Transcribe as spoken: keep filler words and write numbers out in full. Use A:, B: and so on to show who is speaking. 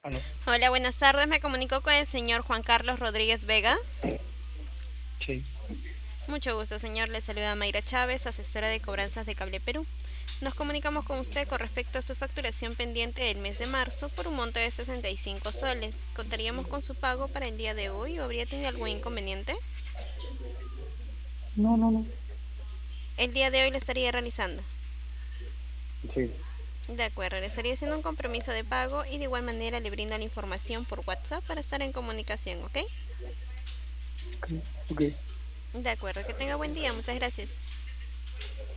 A: Aló.
B: Hola, buenas tardes. Me comunico con el señor Juan Carlos Rodríguez Vega.
A: Sí.
B: Mucho gusto, señor. Le saluda Mayra Chávez, asesora de cobranzas de Cable Perú. Nos comunicamos con usted con respecto a su facturación pendiente del mes de marzo por un monto de sesenta y cinco soles. ¿Contaríamos con su pago para el día de hoy o habría tenido algún inconveniente?
A: No, no, no.
B: El día de hoy lo estaría realizando.
A: Sí.
B: De acuerdo, le estaría haciendo un compromiso de pago y de igual manera le brinda la información por WhatsApp para estar en comunicación, ¿ok?
A: Ok. Ok.
B: De acuerdo, que tenga buen día. Muchas gracias.